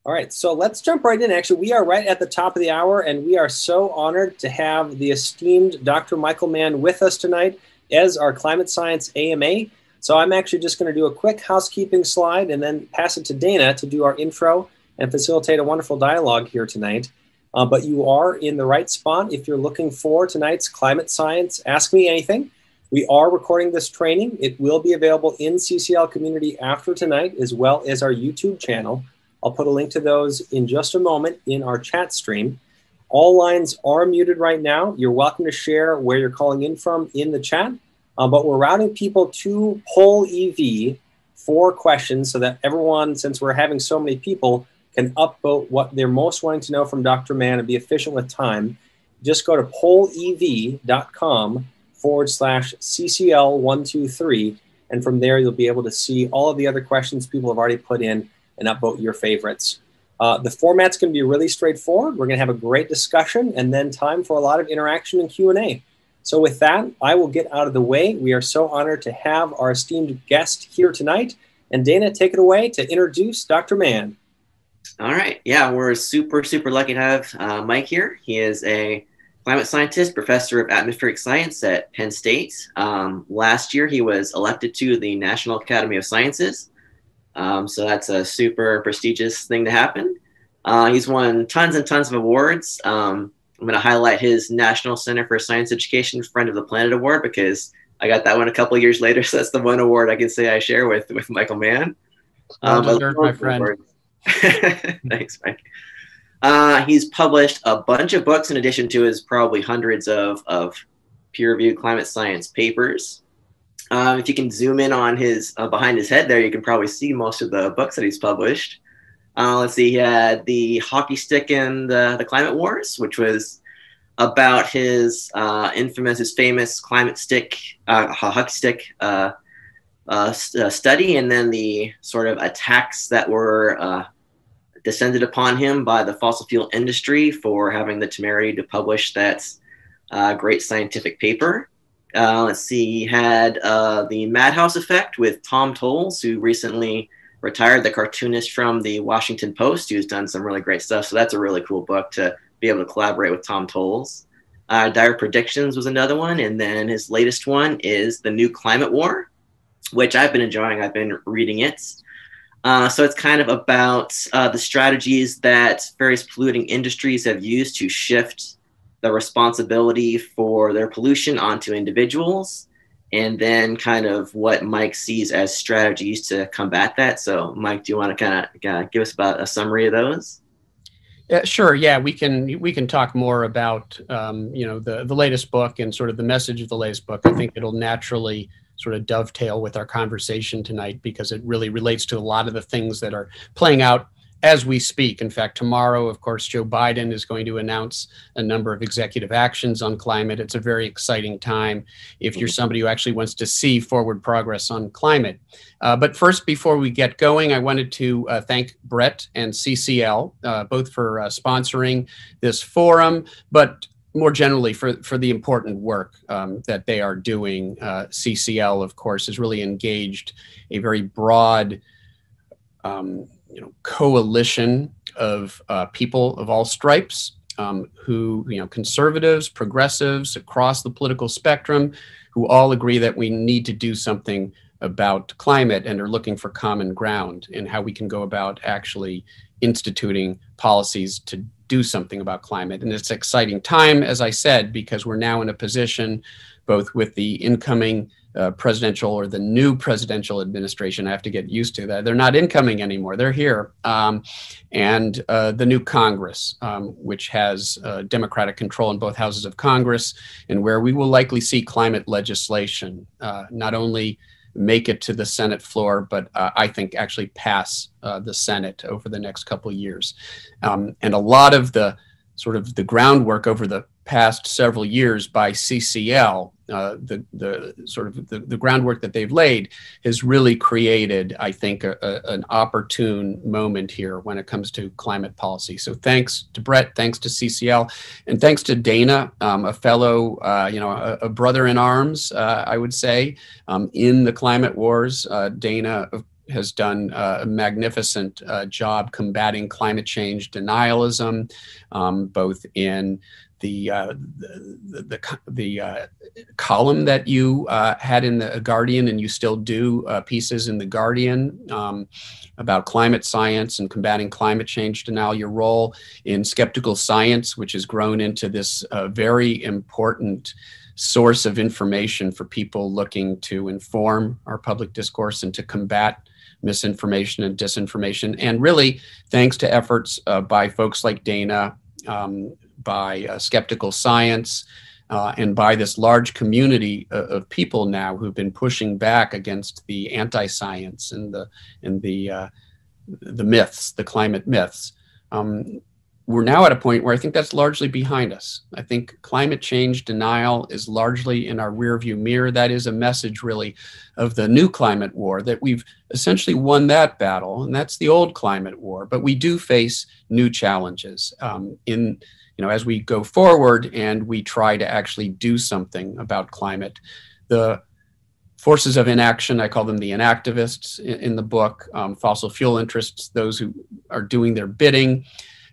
All right, so let's jump right in. Actually, we are right at the top of the hour, and we are so honored to have the esteemed Dr. Michael Mann with us tonight as our climate science AMA. So I'm actually just going to do a quick housekeeping slide and then pass it to Dana to do our intro and facilitate a wonderful dialogue here tonight. But you are in the right spot if you're looking for tonight's climate science Ask Me Anything. We are recording this training. It will be available in CCL community after tonight, as well as our YouTube channel. I'll put a link to those in just a moment in our chat stream. All lines are muted right now. You're welcome to share where you're calling in from in the chat, but we're routing people to Poll EV for questions so that everyone, since we're having so many people, can upvote what they're most wanting to know from Dr. Mann and be efficient with time. Just go to pollev.com/CCL123, and from there you'll be able to see all of the other questions people have already put in and upvote your favorites. The format's going to be really straightforward. We're going to have a great discussion and then time for a lot of interaction and Q&A. So with that, I will get out of the way. We are so honored to have our esteemed guest here tonight. And Dana, take it away to introduce Dr. Mann. All right. Yeah, we're super lucky to have Mike here. He is a climate scientist, professor of atmospheric science at Penn State. Last year, he was elected to the National Academy of Sciences. So that's a super prestigious thing to happen. He's won tons and tons of awards. I'm going to highlight his National Center for Science Education Friend of the Planet Award because I got that one a couple of years later. So that's the one award I can say I share with Michael Mann. Well deserved, my friend. Thanks, Mike. He's published a bunch of books in addition to his probably hundreds of peer-reviewed climate science papers. If you can zoom in on his behind his head there, you can probably see most of the books that he's published. Let's see, he had The Hockey Stick and the Climate Wars, which was about his famous climate stick, hockey stick study, and then the sort of attacks that were descended upon him by the fossil fuel industry for having the temerity to publish that great scientific paper. Let's see, he had the Madhouse Effect with Tom Towles, who recently retired, the cartoonist from the Washington Post, who's done some really great stuff. So that's a really cool book to be able to collaborate with Tom Towles. Dire Predictions was another one. And then his latest one is The New Climate War, which I've been enjoying. I've been reading it. So it's kind of about the strategies that various polluting industries have used to shift the responsibility for their pollution onto individuals, and then kind of what Mike sees as strategies to combat that. So Mike, do you want to kind of give us about a summary of those? Sure. Yeah, we can talk more about the latest book and sort of the message of the latest book. I think it'll naturally sort of dovetail with our conversation tonight because it really relates to a lot of the things that are playing out as we speak. In fact, tomorrow, of course, Joe Biden is going to announce a number of executive actions on climate. It's a very exciting time if you're somebody who actually wants to see forward progress on climate. But first, before we get going, I wanted to thank Brett and CCL, both for sponsoring this forum, but more generally for the important work that they are doing. CCL, of course, has really engaged a very broad coalition of people of all stripes who, conservatives, progressives across the political spectrum, who all agree that we need to do something about climate and are looking for common ground in how we can go about actually instituting policies to do something about climate. And it's an exciting time, as I said, because we're now in a position, both with the incoming presidential or the new presidential administration. I have to get used to that. They're not incoming anymore. They're here. And the new Congress, which has Democratic control in both houses of Congress, and where we will likely see climate legislation not only make it to the Senate floor, but I think actually pass the Senate over the next couple of years. And a lot of the sort of the groundwork over the past several years by CCL, the groundwork that they've laid has really created, I think, an opportune moment here when it comes to climate policy. So thanks to Brett, thanks to CCL, and thanks to Dana, a fellow, a brother in arms, I would say, in the climate wars. Dana has done a magnificent job combating climate change denialism, both in the column that you had in the Guardian, and you still do pieces in the Guardian about climate science and combating climate change denial, your role in skeptical science, which has grown into this very important source of information for people looking to inform our public discourse and to combat misinformation and disinformation. And really, thanks to efforts by folks like Dana, by Skeptical Science, and by this large community of people now who've been pushing back against the anti-science and the myths, the climate myths. We're now at a point where I think that's largely behind us. I think climate change denial is largely in our rearview mirror. That is a message really of the new climate war, that we've essentially won that battle, and that's the old climate war. But we do face new challenges as we go forward and we try to actually do something about climate. The forces of inaction, I call them the inactivists in the book, fossil fuel interests, those who are doing their bidding.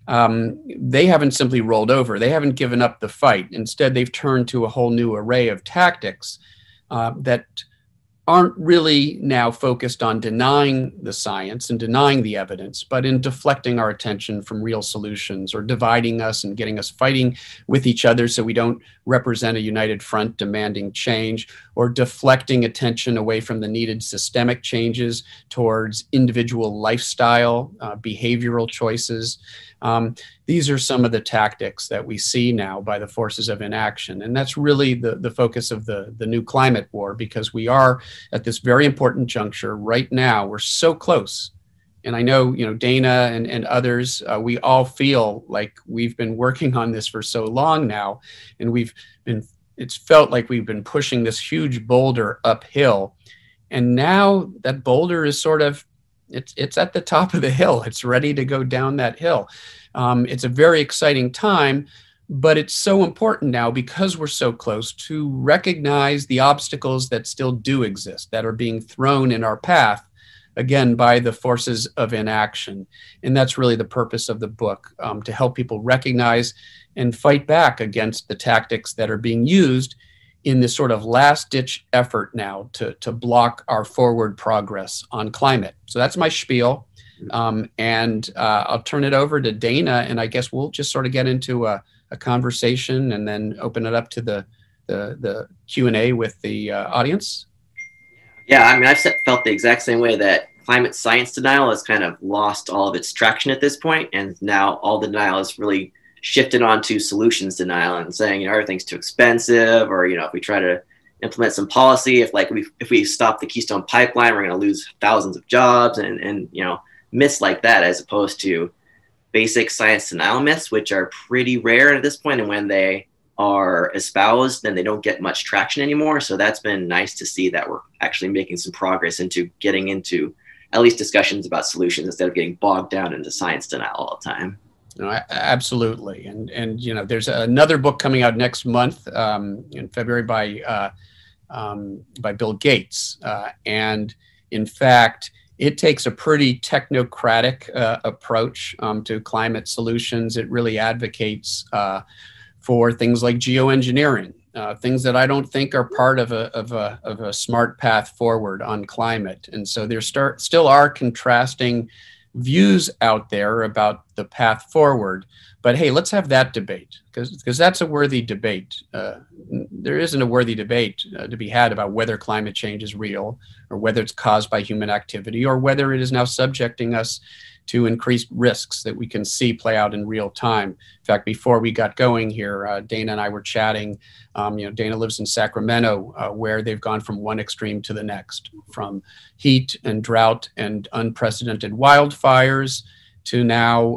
They haven't simply rolled over. They haven't given up the fight. Instead, they've turned to a whole new array of tactics that aren't really now focused on denying the science and denying the evidence, but in deflecting our attention from real solutions, or dividing us and getting us fighting with each other so we don't represent a united front demanding change, or deflecting attention away from the needed systemic changes towards individual lifestyle, behavioral choices. These are some of the tactics that we see now by the forces of inaction. And that's really the focus of the new climate war, because we are at this very important juncture right now. We're so close. And I know, Dana and others, we all feel like we've been working on this for so long now, and it's felt like we've been pushing this huge boulder uphill. And now that boulder is it's at the top of the hill. It's ready to go down that hill. It's a very exciting time, but it's so important now, because we're so close, to recognize the obstacles that still do exist, that are being thrown in our path, again, by the forces of inaction. And that's really the purpose of the book, to help people recognize and fight back against the tactics that are being used in this sort of last-ditch effort now to block our forward progress on climate. So that's my spiel. And I'll turn it over to Dana, and I guess we'll just sort of get into a conversation and then open it up to the Q&A with the audience. Yeah, I mean, I've felt the exact same way, that climate science denial has kind of lost all of its traction at this point, and now all the denial is really shifted onto solutions denial and saying, everything's too expensive, or, if we try to implement some policy, if we stop the Keystone Pipeline, we're going to lose thousands of jobs, and myths like that, as opposed to basic science denial myths, which are pretty rare at this point. And when they are espoused, then they don't get much traction anymore. So that's been nice to see that we're actually making some progress into getting into at least discussions about solutions, instead of getting bogged down into science denial all the time. Absolutely. And there's another book coming out next month in February by Bill Gates. And in fact, it takes a pretty technocratic approach to climate solutions. It really advocates for things like geoengineering, things that I don't think are part of a smart path forward on climate. And so there still are contrasting views out there about the path forward. But hey, let's have that debate, because that's a worthy debate. There isn't a worthy debate to be had about whether climate change is real, or whether it's caused by human activity, or whether it is now subjecting us to increased risks that we can see play out in real time. In fact, before we got going here, Dana and I were chatting. Dana lives in Sacramento, where they've gone from one extreme to the next, from heat and drought and unprecedented wildfires to now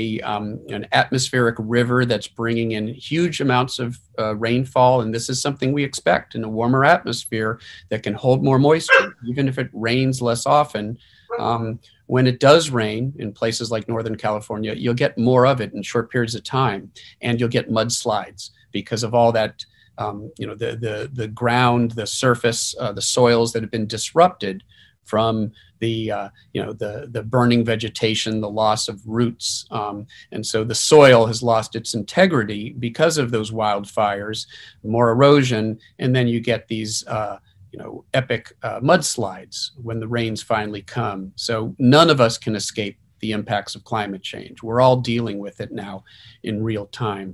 an atmospheric river that's bringing in huge amounts of rainfall. And this is something we expect in a warmer atmosphere that can hold more moisture, even if it rains less often. When it does rain in places like Northern California, you'll get more of it in short periods of time, and you'll get mudslides because of all that, the ground, the surface, the soils that have been disrupted from the burning vegetation, the loss of roots, and so the soil has lost its integrity because of those wildfires, more erosion, and then you get these epic mudslides when the rains finally come. So none of us can escape the impacts of climate change. We're all dealing with it now in real time.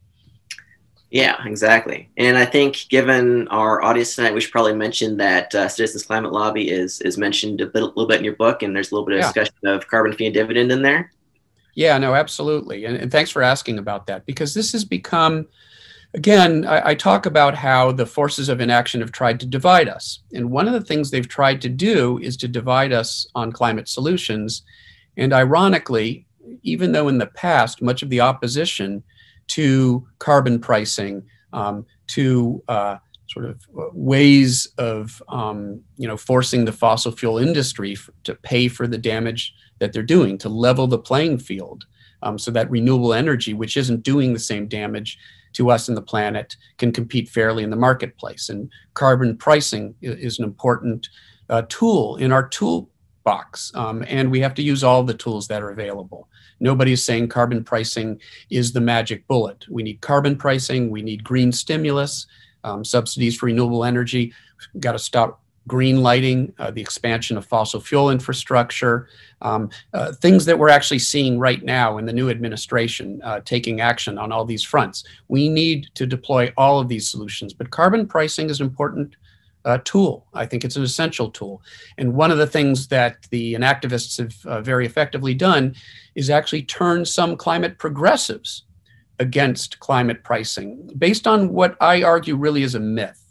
Yeah, exactly. And I think given our audience tonight, we should probably mention that Citizens Climate Lobby is mentioned a little bit in your book, and there's a little bit of discussion of carbon fee and dividend in there. Yeah, no, absolutely. And thanks for asking about that, because this has become, again, I talk about how the forces of inaction have tried to divide us. And one of the things they've tried to do is to divide us on climate solutions. And ironically, even though in the past, much of the opposition to carbon pricing, to sort of ways of forcing the fossil fuel industry to pay for the damage that they're doing, to level the playing field, so that renewable energy, which isn't doing the same damage to us and the planet, can compete fairly in the marketplace. And carbon pricing is an important tool in our toolbox, and we have to use all the tools that are available. Nobody is saying carbon pricing is the magic bullet. We need carbon pricing. We need green stimulus, subsidies for renewable energy. We've got to stop green lighting, the expansion of fossil fuel infrastructure, things that we're actually seeing right now in the new administration, taking action on all these fronts. We need to deploy all of these solutions, but carbon pricing is an important tool. I think it's an essential tool. And one of the things that the enactivists have very effectively done is actually turn some climate progressives against climate pricing, based on what I argue really is a myth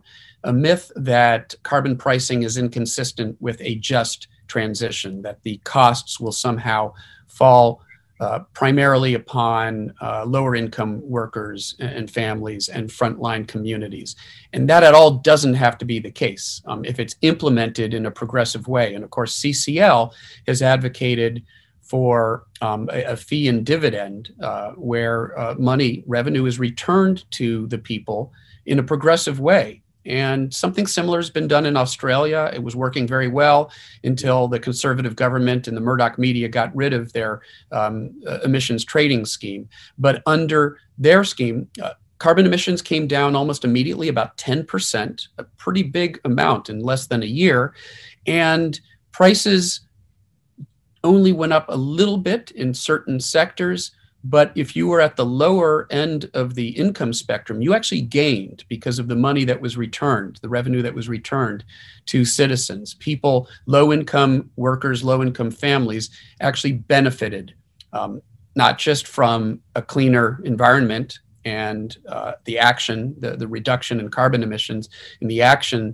that carbon pricing is inconsistent with a just transition, that the costs will somehow fall primarily upon lower income workers and families and frontline communities. And that at all doesn't have to be the case if it's implemented in a progressive way. And of course, CCL has advocated for a fee and dividend where revenue is returned to the people in a progressive way. And something similar has been done in Australia. It was working very well until the conservative government and the Murdoch media got rid of their emissions trading scheme. But under their scheme, carbon emissions came down almost immediately, about 10%, a pretty big amount in less than a year. And prices only went up a little bit in certain sectors. But if you were at the lower end of the income spectrum, you actually gained because of the money that was returned, the revenue that was returned to citizens. People, low-income workers, low-income families actually benefited, not just from a cleaner environment and the action, the reduction in carbon emissions, and the action,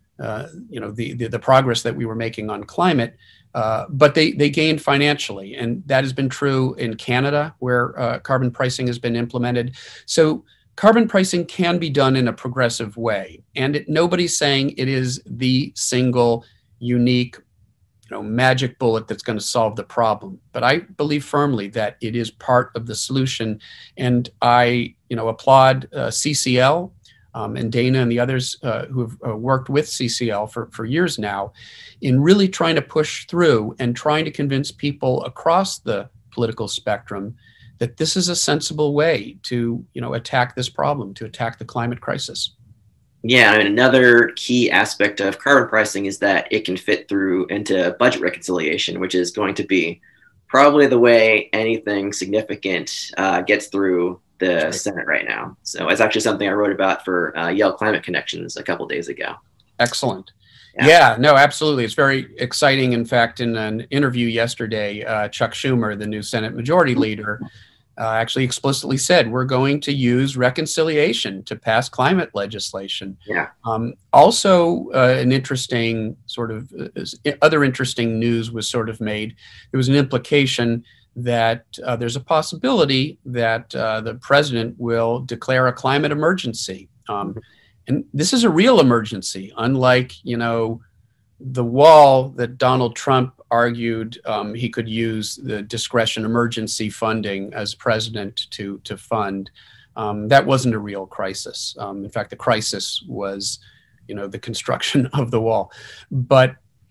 the progress that we were making on climate, but they gained financially. And that has been true in Canada, where carbon pricing has been implemented. So carbon pricing can be done in a progressive way. And nobody's saying it is the single, unique, magic bullet that's going to solve the problem. But I believe firmly that it is part of the solution. And I, applaud CCL and Dana and the others who have worked with CCL for years now in really trying to push through and trying to convince people across the political spectrum that this is a sensible way to, attack this problem, to attack the climate crisis. Yeah, another key aspect of carbon pricing is that it can fit through into budget reconciliation, which is going to be probably the way anything significant gets through the Senate right now. So it's actually something I wrote about for Yale Climate Connections a couple days ago. Excellent. Yeah, no, absolutely. It's very exciting. In fact, in an interview yesterday, Chuck Schumer, the new Senate Majority Leader, actually explicitly said, we're going to use reconciliation to pass climate legislation. Yeah. Also, an interesting other interesting news was sort of made. There was an implication that there's a possibility that the president will declare a climate emergency. And this is a real emergency, unlike, the wall that Donald Trump argued he could use the discretion emergency funding as president to fund. That wasn't a real crisis. In fact, the crisis was, the construction of the wall. But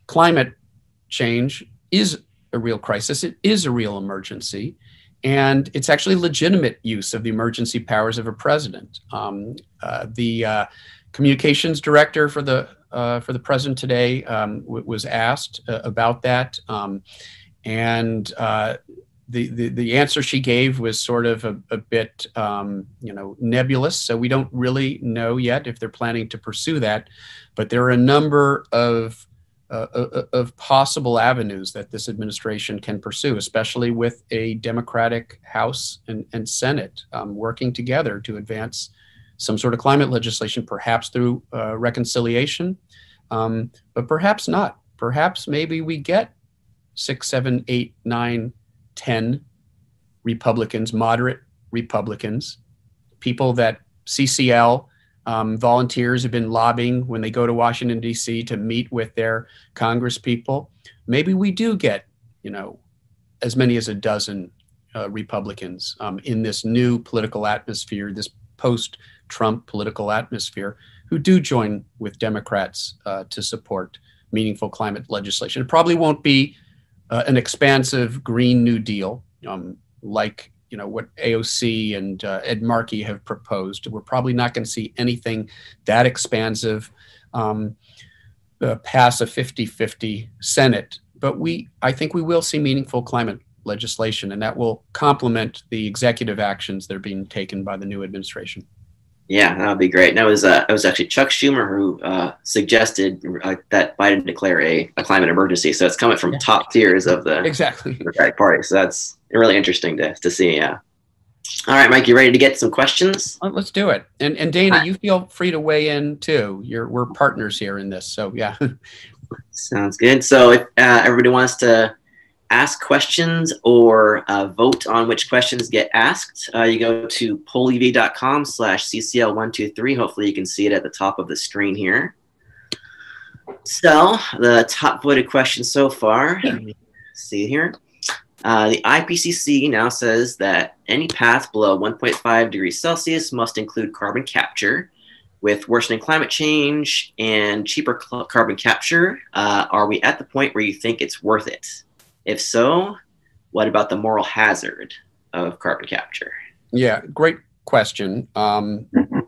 climate change is a real crisis. It is a real emergency. And it's actually legitimate use of the emergency powers of a president. The communications director for the president today was asked about that, and the answer she gave was sort of a bit nebulous. So we don't really know yet if they're planning to pursue that, but there are a number of possible avenues that this administration can pursue, especially with a Democratic House and Senate working together to advance some sort of climate legislation, perhaps through reconciliation, but perhaps not. Perhaps maybe we get 6, 7, 8, 9, 10 Republicans, moderate Republicans, people that CCL volunteers have been lobbying when they go to Washington, D.C. to meet with their Congress people. Maybe we do get, as many as a dozen Republicans in this new political atmosphere, this post-Trump political atmosphere, who do join with Democrats to support meaningful climate legislation. It probably won't be an expansive Green New Deal like what AOC and Ed Markey have proposed. We're probably not going to see anything that expansive pass a 50-50 Senate, but I think we will see meaningful climate legislation, and that will complement the executive actions that are being taken by the new administration. Yeah, that would be great. And it was actually Chuck Schumer who suggested that Biden declare a climate emergency. So it's coming from top tiers of the Democratic Party. So that's really interesting to see. Yeah. All right, Mike, you ready to get some questions? Let's do it. And Dana, you feel free to weigh in too. We're partners here in this. So yeah. Sounds good. So if everybody wants to ask questions or vote on which questions get asked, you go to pollev.com/CCL123. Hopefully you can see it at the top of the screen here. So the top voted question so far, see it here. The IPCC now says that any path below 1.5 degrees Celsius must include carbon capture. With worsening climate change and cheaper carbon capture, are we at the point where you think it's worth it? If so, what about the moral hazard of carbon capture? Yeah, great question. I'm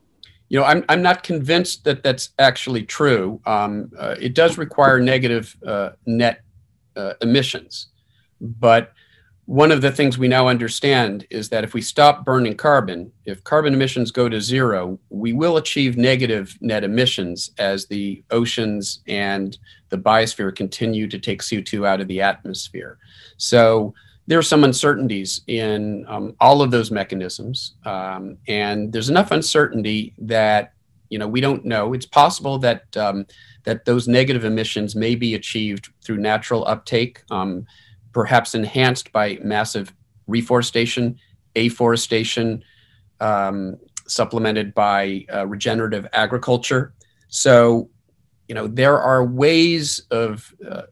not convinced that that's actually true. It does require negative net emissions, but one of the things we now understand is that if we stop burning carbon, if carbon emissions go to zero, we will achieve negative net emissions as the oceans and the biosphere continue to take CO2 out of the atmosphere. So there are some uncertainties in all of those mechanisms. And there's enough uncertainty that, we don't know. It's possible that that those negative emissions may be achieved through natural uptake, perhaps enhanced by massive reforestation, afforestation, supplemented by regenerative agriculture. So, there are ways of,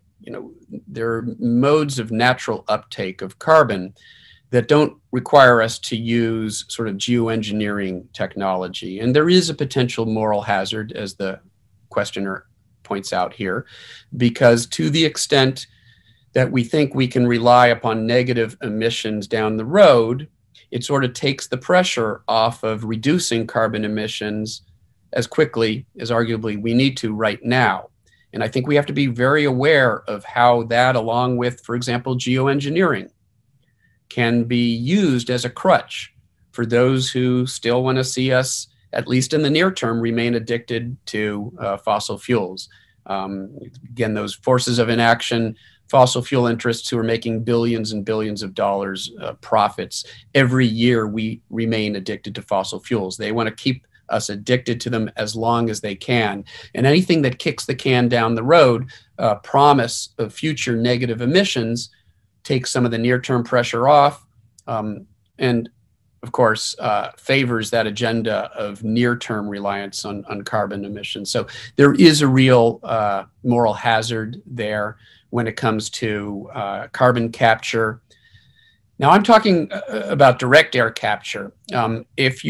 there are modes of natural uptake of carbon that don't require us to use sort of geoengineering technology. And there is a potential moral hazard, as the questioner points out here, because to the extent that we think we can rely upon negative emissions down the road, it sort of takes the pressure off of reducing carbon emissions as quickly as arguably we need to right now. And I think we have to be very aware of how that, along with, for example, geoengineering, can be used as a crutch for those who still want to see us, at least in the near term, remain addicted to fossil fuels. Again, those forces of inaction, fossil fuel interests who are making billions and billions of dollars profits. Every year we remain addicted to fossil fuels. They want to keep us addicted to them as long as they can. And anything that kicks the can down the road, promise of future negative emissions, takes some of the near-term pressure off, and of course, favors that agenda of near-term reliance on carbon emissions. So there is a real moral hazard there when it comes to carbon capture. Now, I'm talking about direct air capture. If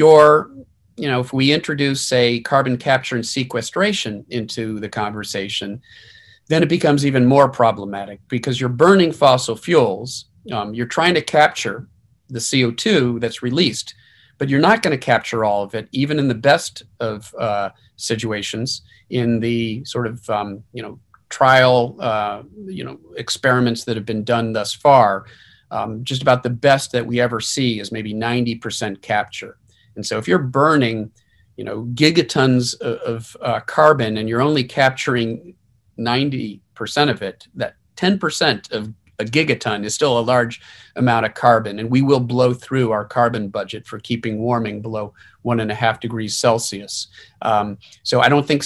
we introduce, say, carbon capture and sequestration into the conversation, then it becomes even more problematic because you're burning fossil fuels. You're trying to capture the CO2 that's released, but you're not going to capture all of it, even in the best of situations, in the sort of trial experiments that have been done thus far. Just about the best that we ever see is maybe 90% capture. And so if you're burning, gigatons of carbon and you're only capturing 90% of it, that 10% of a gigaton is still a large amount of carbon, and we will blow through our carbon budget for keeping warming below 1.5 degrees Celsius. So I don't think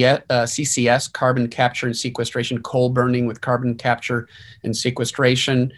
CCS, carbon capture and sequestration, coal burning with carbon capture and sequestration,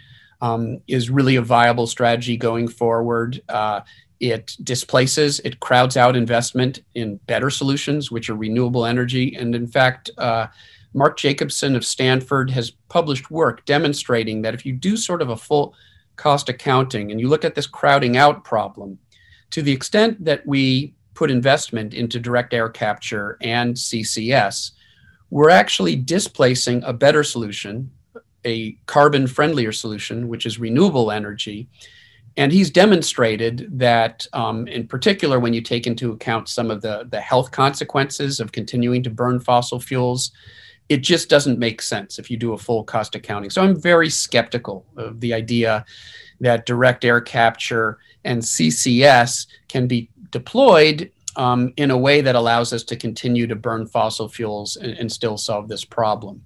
is really a viable strategy going forward. It displaces, it crowds out investment in better solutions, which are renewable energy. And in fact, Mark Jacobson of Stanford has published work demonstrating that if you do sort of a full cost accounting and you look at this crowding out problem, to the extent that we put investment into direct air capture and CCS, we're actually displacing a better solution, a carbon friendlier solution, which is renewable energy. And he's demonstrated that, in particular, when you take into account some of the health consequences of continuing to burn fossil fuels, it just doesn't make sense if you do a full cost accounting. So I'm very skeptical of the idea that direct air capture and CCS can be deployed in a way that allows us to continue to burn fossil fuels and still solve this problem.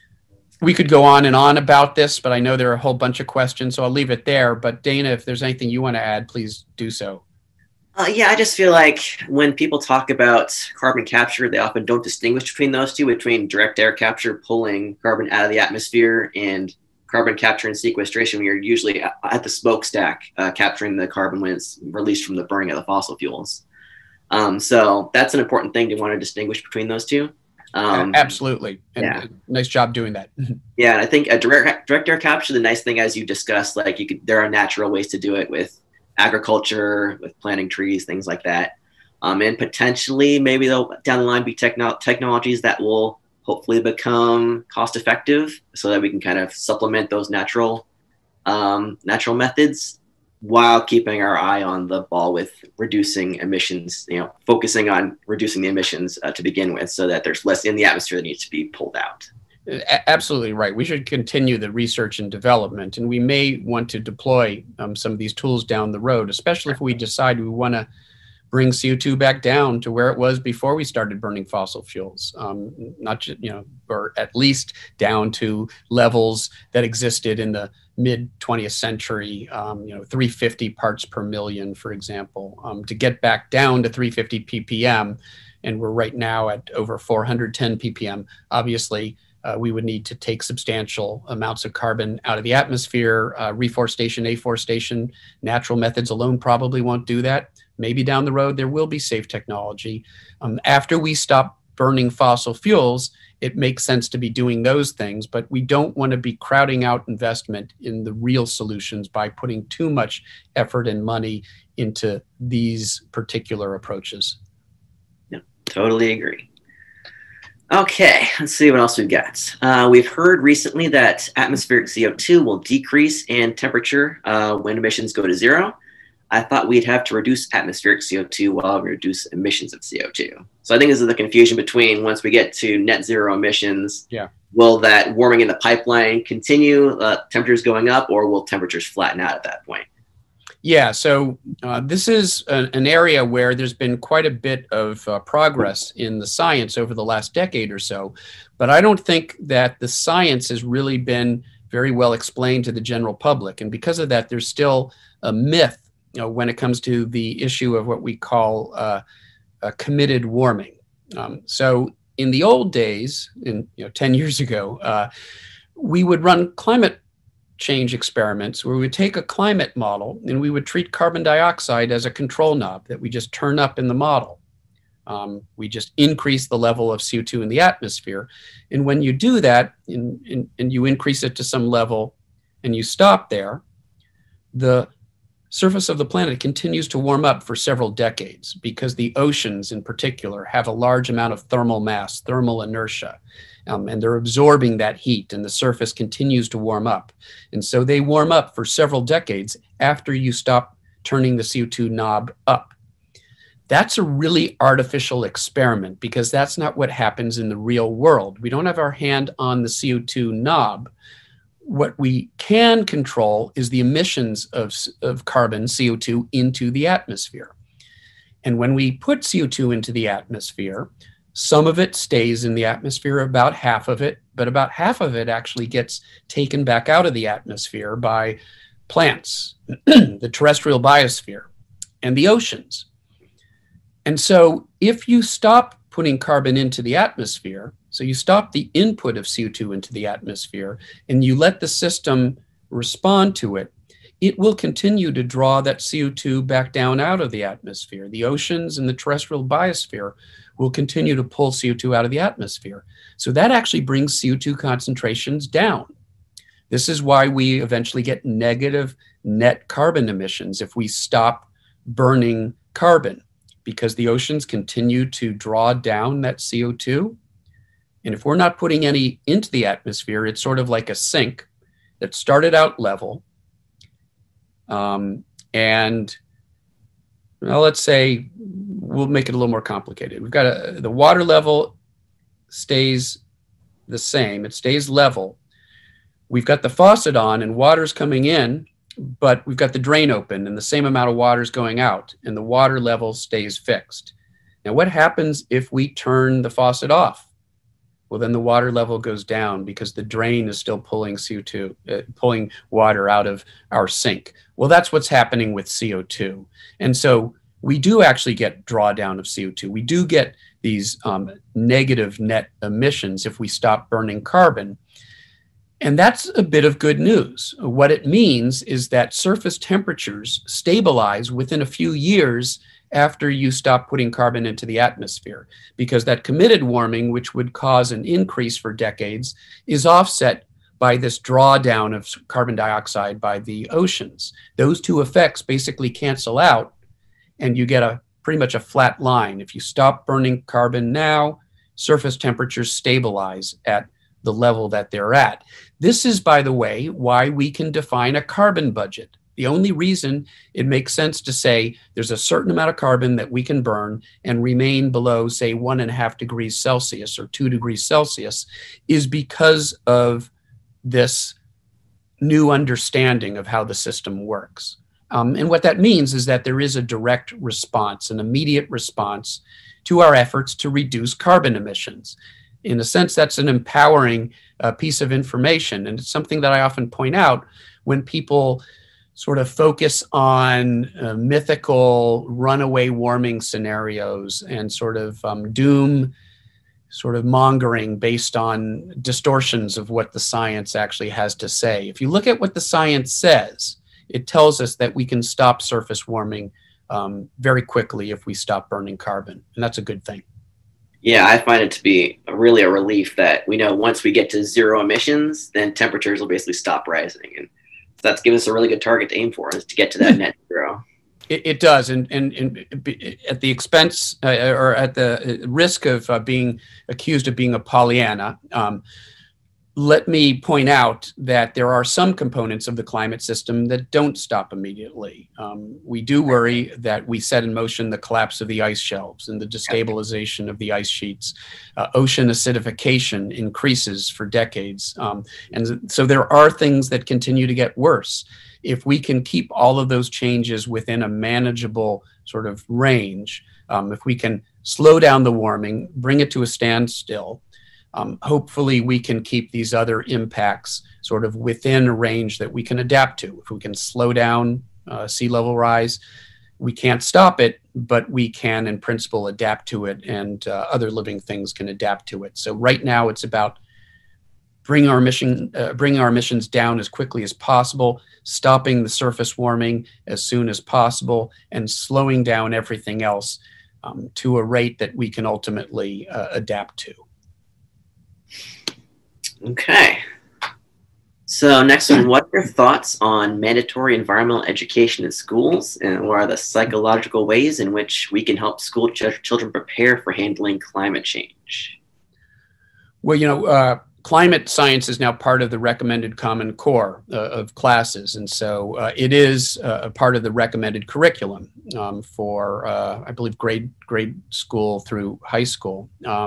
We could go on and on about this, but I know there are a whole bunch of questions, so I'll leave it there. But Dana, if there's anything you want to add, please do so. Yeah, I just feel like when people talk about carbon capture, they often don't distinguish between those two, between direct air capture, pulling carbon out of the atmosphere, and carbon capture and sequestration, when you're usually at the smokestack, capturing the carbon when it's released from the burning of the fossil fuels. So that's an important thing to want to distinguish between those two. Absolutely. And nice job doing that. Yeah, and I think a direct air capture, the nice thing, as you discussed, like there are natural ways to do it with agriculture, with planting trees, things like that. And potentially maybe there'll down the line be technologies that will hopefully become cost effective so that we can kind of supplement those natural methods while keeping our eye on the ball with reducing emissions, focusing on reducing the emissions to begin with, so that there's less in the atmosphere that needs to be pulled out. Absolutely right. We should continue the research and development, and we may want to deploy some of these tools down the road, especially if we decide we want to bring CO2 back down to where it was before we started burning fossil fuels, not just, or at least down to levels that existed in the mid 20th century, 350 parts per million, for example, to get back down to 350 ppm. And we're right now at over 410 ppm. Obviously, we would need to take substantial amounts of carbon out of the atmosphere. Reforestation, afforestation, natural methods alone probably won't do that. Maybe down the road, there will be safe technology. After we stop burning fossil fuels, it makes sense to be doing those things, but we don't want to be crowding out investment in the real solutions by putting too much effort and money into these particular approaches. Yeah, totally agree. Okay, let's see what else we've got. We've heard recently that atmospheric CO2 will decrease in temperature when emissions go to zero. I thought we'd have to reduce atmospheric CO2 while we reduce emissions of CO2. So I think this is the confusion between, once we get to net zero emissions, will that warming in the pipeline continue, temperatures going up, or will temperatures flatten out at that point? Yeah, so this is an area where there's been quite a bit of progress in the science over the last decade or so, but I don't think that the science has really been very well explained to the general public. And because of that, there's still a myth when it comes to the issue of what we call committed warming. So in the old days, 10 years ago, we would run climate change experiments where we would take a climate model and we would treat carbon dioxide as a control knob that we just turn up in the model. We just increase the level of CO2 in the atmosphere. And when you do that and you increase it to some level and you stop there, the surface of the planet continues to warm up for several decades because the oceans in particular have a large amount of thermal mass, thermal inertia, and they're absorbing that heat, and the surface continues to warm up. And so they warm up for several decades after you stop turning the CO2 knob up. That's a really artificial experiment because that's not what happens in the real world. We don't have our hand on the CO2 knob. What we can control is the emissions of carbon, CO2, into the atmosphere. And when we put CO2 into the atmosphere, some of it stays in the atmosphere, about half of it, but about half of it actually gets taken back out of the atmosphere by plants, the terrestrial biosphere, and the oceans. And so if you stop putting carbon into the atmosphere, so you stop the input of CO2 into the atmosphere, and you let the system respond to it, it will continue to draw that CO2 back down out of the atmosphere. The oceans and the terrestrial biosphere will continue to pull CO2 out of the atmosphere. So that actually brings CO2 concentrations down. This is why we eventually get negative net carbon emissions if we stop burning carbon, because the oceans continue to draw down that CO2. And if we're not putting any into the atmosphere, it's sort of like a sink that started out level. And well, let's say we'll make it a little more complicated. We've got the water level stays the same. It stays level. We've got the faucet on and water's coming in, but we've got the drain open and the same amount of water is going out and the water level stays fixed. Now, what happens if we turn the faucet off? Well, then the water level goes down because the drain is still pulling CO2, pulling water out of our sink. Well, that's what's happening with CO2. And so we do actually get drawdown of CO2. We do get these negative net emissions if we stop burning carbon. And that's a bit of good news. What it means is that surface temperatures stabilize within a few years after you stop putting carbon into the atmosphere, because that committed warming, which would cause an increase for decades, is offset by this drawdown of carbon dioxide by the oceans. Those two effects basically cancel out, and you get pretty much a flat line. If you stop burning carbon now, surface temperatures stabilize at the level that they're at. This is, by the way, why we can define a carbon budget. The only reason it makes sense to say there's a certain amount of carbon that we can burn and remain below, say, 1.5 degrees Celsius or 2 degrees Celsius is because of this new understanding of how the system works. And what that means is that there is a direct response, an immediate response to our efforts to reduce carbon emissions. In a sense, that's an empowering piece of information. And it's something that I often point out when people sort of focus on mythical runaway warming scenarios and sort of doom sort of mongering based on distortions of what the science actually has to say. If you look at what the science says, it tells us that we can stop surface warming very quickly if we stop burning carbon. And that's a good thing. Yeah, I find it to be really a relief that we know once we get to zero emissions, then temperatures will basically stop rising. And that's given us a really good target to aim for, is to get to that net zero. It does, and at the expense or at the risk of being accused of being a Pollyanna, let me point out that there are some components of the climate system that don't stop immediately. We do worry that we set in motion the collapse of the ice shelves and the destabilization of the ice sheets. Ocean acidification increases for decades. And so there are things that continue to get worse. If we can keep all of those changes within a manageable sort of range, if we can slow down the warming, bring it to a standstill, hopefully we can keep these other impacts sort of within a range that we can adapt to. If we can slow down sea level rise, we can't stop it, but we can in principle adapt to it, and other living things can adapt to it. So right now it's about bringing our emissions down as quickly as possible, stopping the surface warming as soon as possible, and slowing down everything else to a rate that we can ultimately adapt to. Okay. So next one, what are your thoughts on mandatory environmental education in schools, and what are the psychological ways in which we can help school children prepare for handling climate change? Well, climate science is now part of the recommended Common Core of classes. And so it is a part of the recommended curriculum for, I believe, grade school through high school.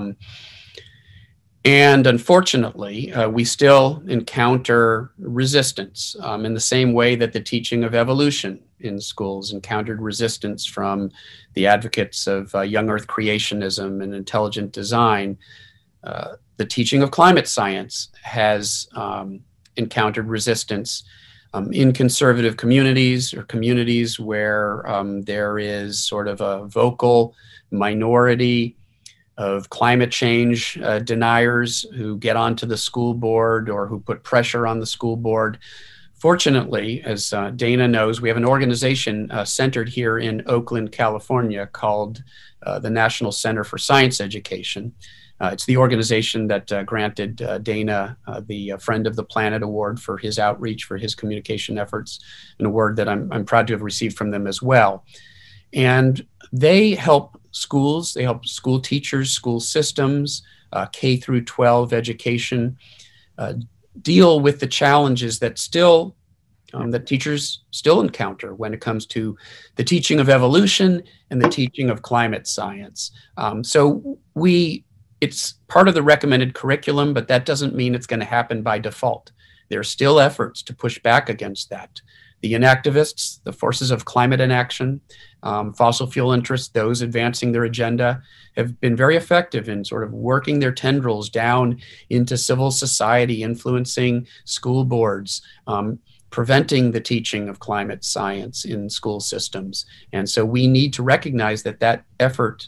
And unfortunately, we still encounter resistance in the same way that the teaching of evolution in schools encountered resistance from the advocates of young earth creationism and intelligent design. The teaching of climate science has encountered resistance in conservative communities, or communities where there is sort of a vocal minority of climate change deniers who get onto the school board or who put pressure on the school board. Fortunately, as Dana knows, we have an organization centered here in Oakland, California, called the National Center for Science Education. It's the organization that granted Dana the Friend of the Planet Award for his outreach, for his communication efforts, an award that I'm proud to have received from them as well. And they help schools, they help school teachers, school systems, K through 12 education, deal with the challenges that that teachers still encounter when it comes to the teaching of evolution and the teaching of climate science. So it's part of the recommended curriculum, but that doesn't mean it's going to happen by default. There are still efforts to push back against that. The inactivists, the forces of climate inaction, fossil fuel interests, those advancing their agenda, have been very effective in sort of working their tendrils down into civil society, influencing school boards, preventing the teaching of climate science in school systems. And so we need to recognize that effort,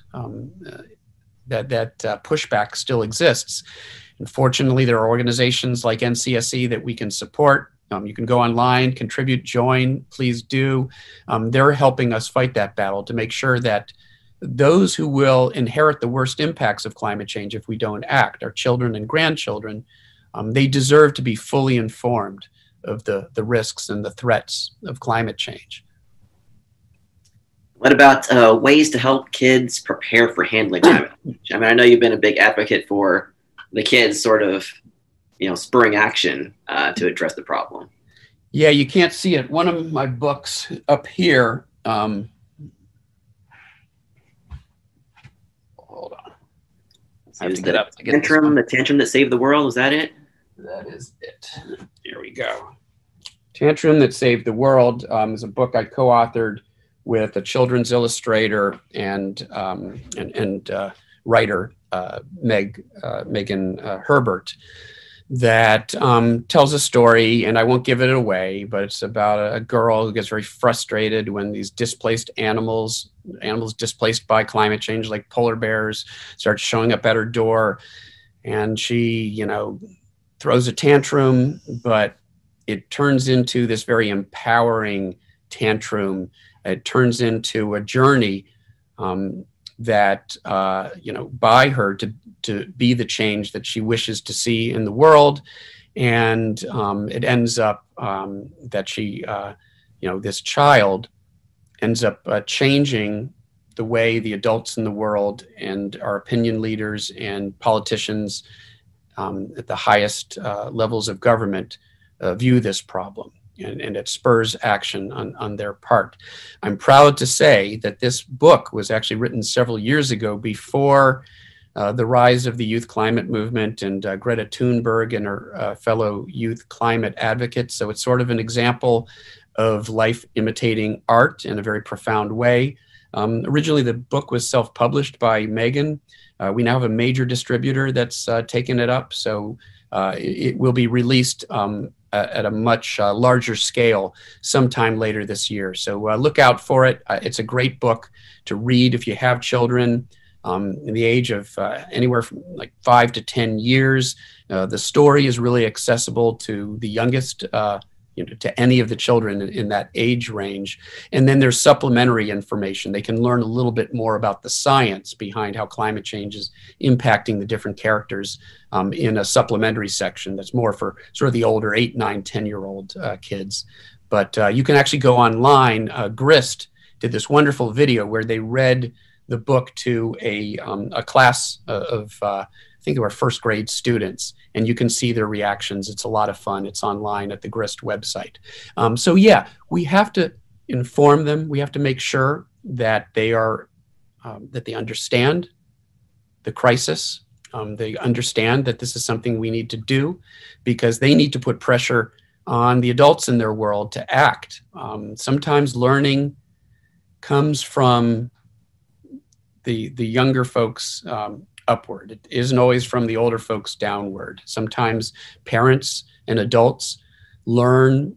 that pushback still exists. And fortunately, there are organizations like NCSE that we can support. You can go online, contribute, join, please do. They're helping us fight that battle to make sure that those who will inherit the worst impacts of climate change if we don't act, our children and grandchildren, they deserve to be fully informed of the risks and the threats of climate change. What about ways to help kids prepare for handling climate change? I mean, I know you've been a big advocate for the kids sort of, spurring action to address the problem. Yeah, you can't see it. One of my books up here, hold on. I have to get up. The Tantrum That Saved the World, is that it? That is it. Here we go. Tantrum That Saved the World is a book I co-authored with a children's illustrator and writer, Megan Herbert, that tells a story, and I won't give it away, but it's about a girl who gets very frustrated when these displaced animals displaced by climate change, like polar bears, start showing up at her door. And she, throws a tantrum, but it turns into this very empowering tantrum. It turns into a journey that, by her to be the change that she wishes to see in the world. And it ends up that she, this child ends up changing the way the adults in the world and our opinion leaders and politicians at the highest levels of government view this problem. And it spurs action on their part. I'm proud to say that this book was actually written several years ago, before the rise of the youth climate movement and Greta Thunberg and her fellow youth climate advocates. So it's sort of an example of life imitating art in a very profound way. Originally, the book was self-published by Megan. We now have a major distributor that's taken it up. So it will be released at a much larger scale sometime later this year. So look out for it. It's a great book to read if you have children in the age of anywhere from like 5 to 10 years. The story is really accessible to the youngest to any of the children in that age range. And then there's supplementary information. They can learn a little bit more about the science behind how climate change is impacting the different characters in a supplementary section that's more for sort of the older 8, 9, 10-year-old kids. But you can actually go online. Grist did this wonderful video where they read the book to a class of I think they were first grade students, and you can see their reactions. It's a lot of fun. It's online at the Grist website. So yeah, we have to inform them. We have to make sure that they are that they understand the crisis. They understand that this is something we need to do, because they need to put pressure on the adults in their world to act. Sometimes learning comes from the younger folks upward. It isn't always from the older folks downward. Sometimes parents and adults learn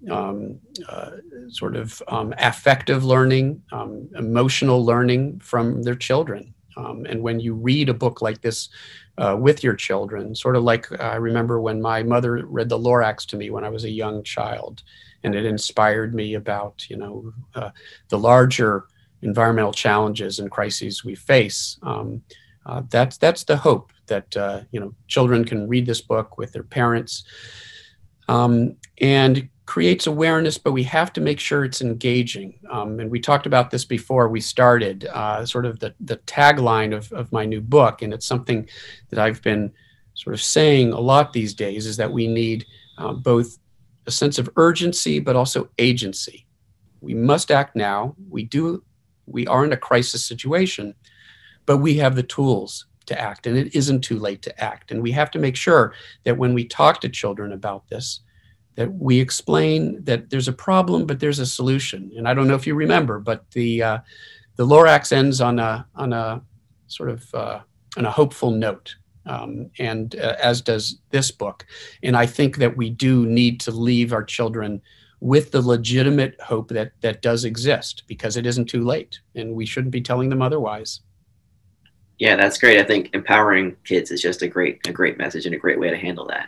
affective learning, emotional learning from their children. And when you read a book like this with your children, sort of like I remember when my mother read the Lorax to me when I was a young child, and it inspired me about, the larger environmental challenges and crises we face. That's the hope that children can read this book with their parents, and creates awareness. But we have to make sure it's engaging. And we talked about this before we started. Sort of the tagline of my new book, and it's something that I've been sort of saying a lot these days, is that we need both a sense of urgency but also agency. We must act now. We are in a crisis situation, but we have the tools to act, and it isn't too late to act. And we have to make sure that when we talk to children about this, that we explain that there's a problem, but there's a solution. And I don't know if you remember, but the Lorax ends on a sort of on a hopeful note, and as does this book. And I think that we do need to leave our children with the legitimate hope that does exist, because it isn't too late, and we shouldn't be telling them otherwise. Yeah, that's great. I think empowering kids is just a great message and a great way to handle that.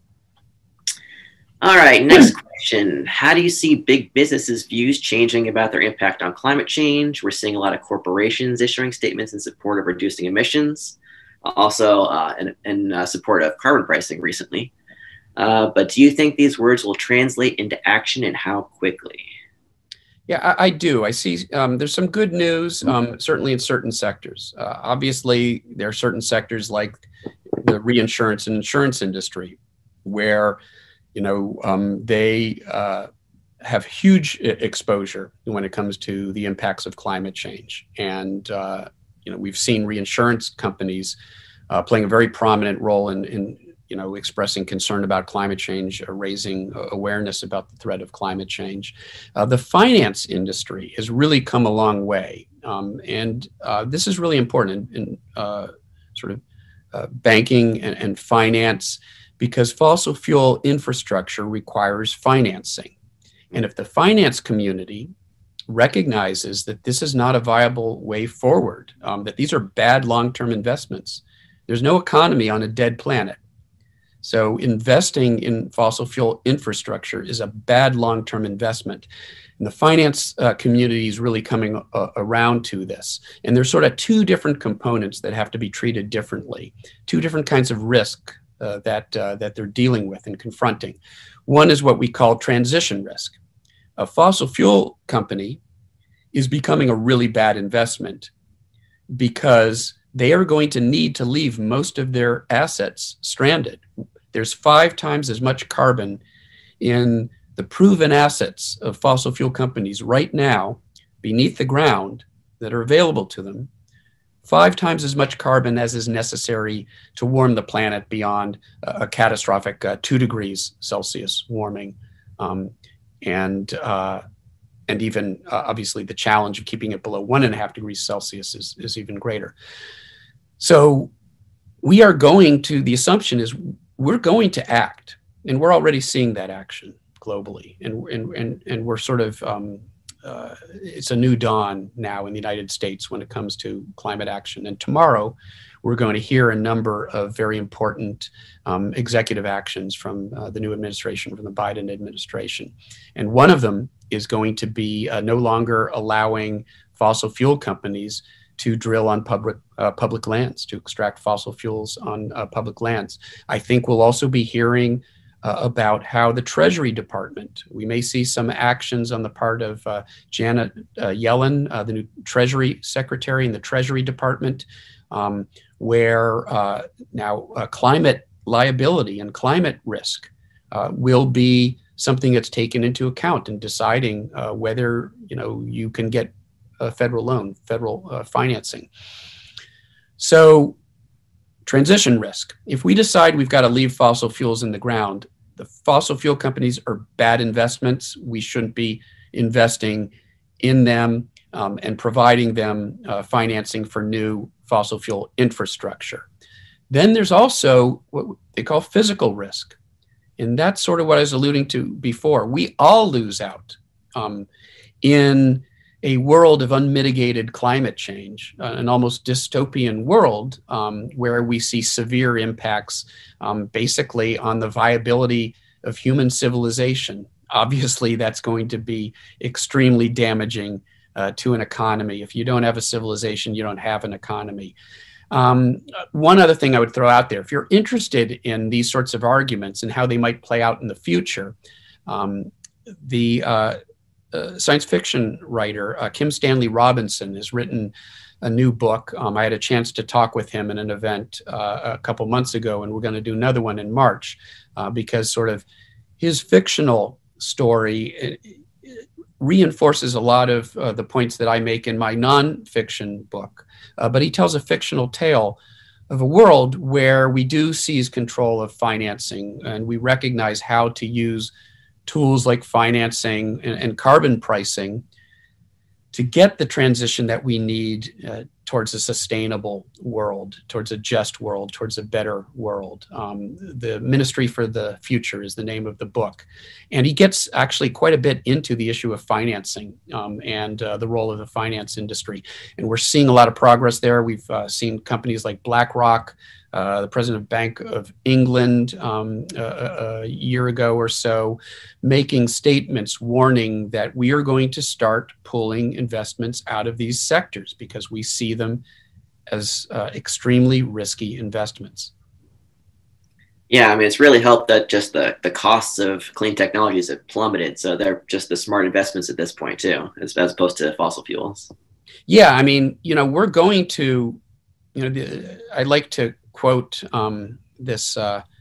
All right, next question. How do you see big businesses' views changing about their impact on climate change? We're seeing a lot of corporations issuing statements in support of reducing emissions, also in support of carbon pricing recently. But do you think these words will translate into action, and how quickly? Yeah, I do. I see there's some good news, certainly in certain sectors. Obviously, there are certain sectors like the reinsurance and insurance industry where, they have huge exposure when it comes to the impacts of climate change. And, we've seen reinsurance companies playing a very prominent role in expressing concern about climate change, raising awareness about the threat of climate change. The finance industry has really come a long way. And this is really important in banking and finance, because fossil fuel infrastructure requires financing. And if the finance community recognizes that this is not a viable way forward, that these are bad long-term investments, there's no economy on a dead planet. So investing in fossil fuel infrastructure is a bad long-term investment. And the finance community is really coming around to this. And there's sort of two different components that have to be treated differently, two different kinds of risk that they're dealing with and confronting. One is what we call transition risk. A fossil fuel company is becoming a really bad investment because they are going to need to leave most of their assets stranded. There's 5 times as much carbon in the proven assets of fossil fuel companies right now beneath the ground that are available to them, 5 times as much carbon as is necessary to warm the planet beyond a catastrophic 2 degrees Celsius warming. And even obviously the challenge of keeping it below 1.5 degrees Celsius is even greater. So the assumption is we're going to act, and we're already seeing that action globally. And we're sort of, it's a new dawn now in the United States when it comes to climate action. And tomorrow we're going to hear a number of very important executive actions from the new administration, from the Biden administration. And one of them is going to be no longer allowing fossil fuel companies to drill on public lands, to extract fossil fuels on public lands. I think we'll also be hearing about how the Treasury Department, we may see some actions on the part of Janet Yellen, the new Treasury Secretary in the Treasury Department, where now climate liability and climate risk will be something that's taken into account in deciding whether you can get a federal loan, federal financing. So transition risk. If we decide we've got to leave fossil fuels in the ground, the fossil fuel companies are bad investments. We shouldn't be investing in them and providing them financing for new fossil fuel infrastructure. Then there's also what they call physical risk. And that's sort of what I was alluding to before. We all lose out in a world of unmitigated climate change, an almost dystopian world where we see severe impacts basically on the viability of human civilization. Obviously, that's going to be extremely damaging to an economy. If you don't have a civilization, you don't have an economy. One other thing I would throw out there, if you're interested in these sorts of arguments and how they might play out in the future, the science fiction writer Kim Stanley Robinson has written a new book. I had a chance to talk with him in an event a couple months ago, and we're going to do another one in March because sort of his fictional story reinforces a lot of the points that I make in my nonfiction book. But he tells a fictional tale of a world where we do seize control of financing and we recognize how to use tools like financing and carbon pricing to get the transition that we need towards a sustainable world, towards a just world, towards a better world. The Ministry for the Future is the name of the book. And he gets actually quite a bit into the issue of financing and the role of the finance industry. And we're seeing a lot of progress there. We've seen companies like BlackRock, the president of Bank of England a year ago or so, making statements warning that we are going to start pulling investments out of these sectors because we see them as extremely risky investments. Yeah, I mean, it's really helped that just the costs of clean technologies have plummeted. So they're just the smart investments at this point, too, as opposed to fossil fuels. Yeah, I mean, we're going to, I'd like to quote this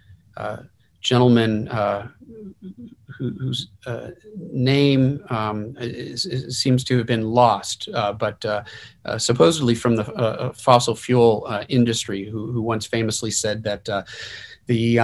gentleman whose name seems to have been lost, but supposedly from the fossil fuel industry, who once famously said that the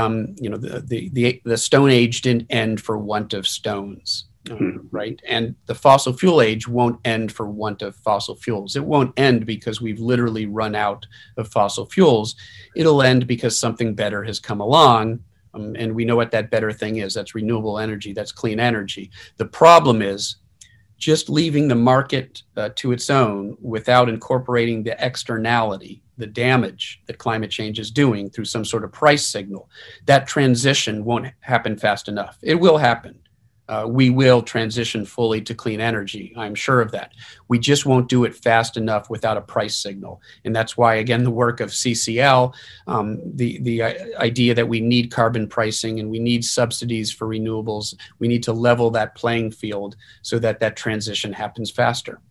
Stone Age didn't end for want of stones. Right. And the fossil fuel age won't end for want of fossil fuels. It won't end because we've literally run out of fossil fuels. It'll end because something better has come along. And we know what that better thing is. That's renewable energy. That's clean energy. The problem is just leaving the market to its own without incorporating the externality, the damage that climate change is doing through some sort of price signal. That transition won't happen fast enough. It will happen. We will transition fully to clean energy. I'm sure of that. We just won't do it fast enough without a price signal. And that's why, again, the work of CCL, the idea that we need carbon pricing and we need subsidies for renewables, we need to level that playing field so that that transition happens faster.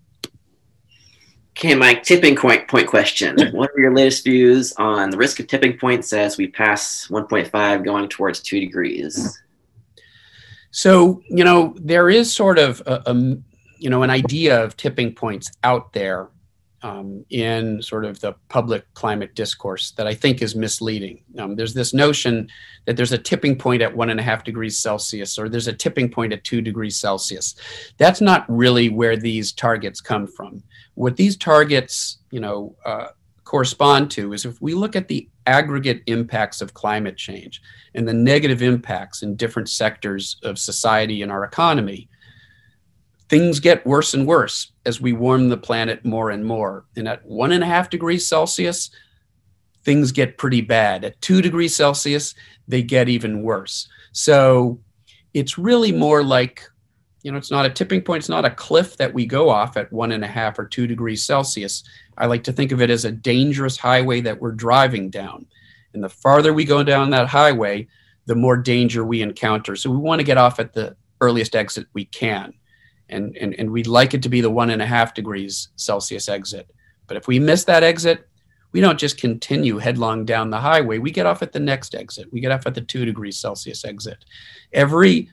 Okay, Mike, tipping point question. What are your latest views on the risk of tipping points as we pass 1.5 going towards 2 degrees? So, there is sort of an idea of tipping points out there in sort of the public climate discourse that I think is misleading. There's this notion that there's a tipping point at 1.5 degrees Celsius, or there's a tipping point at 2 degrees Celsius. That's not really where these targets come from. What these targets, correspond to is if we look at the aggregate impacts of climate change and the negative impacts in different sectors of society and our economy, things get worse and worse as we warm the planet more and more. And at 1.5 degrees Celsius, things get pretty bad. At 2 degrees Celsius, they get even worse. So it's really more like, it's not a tipping point. It's not a cliff that we go off at 1.5 or 2 degrees Celsius. I like to think of it as a dangerous highway that we're driving down. And the farther we go down that highway, the more danger we encounter. So we want to get off at the earliest exit we can. And we'd like it to be the 1.5 degrees Celsius exit. But if we miss that exit, we don't just continue headlong down the highway. We get off at the next exit. We get off at the 2 degrees Celsius exit. Every